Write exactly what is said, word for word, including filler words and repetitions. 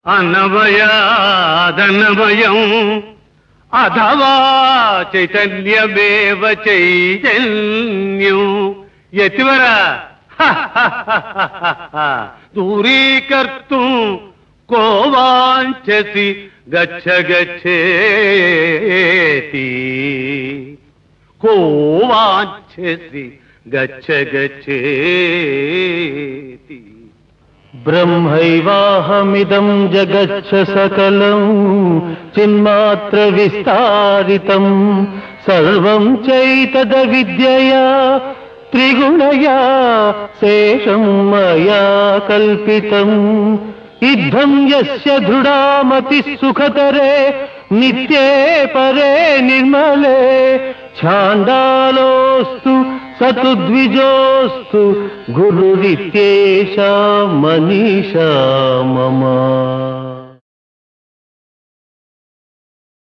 అన్నమయాదన్నమయం అథవా చైతన్యమేవ చైతన్యం యతివర దూరీకర్తుం కో వాంఛసి గచ్చ గచ్చేతి కో వాంఛసి గచ్చ గచ్చేతి. బ్రహ్మైవాహమిదం జగచ్చ సకలం చిన్మాత్ర విస్తారితం సర్వం చైతద విద్యయా త్రిగుణయా శేషం మయా కల్పితం. ఇద్ధం యస్య దృఢామతి సుఖతరే నిత్యే పరే నిర్మలే ఛాండాలోస్తు సతు ద్విజోస్తు గురురిత్యేషా మనీషా మమ.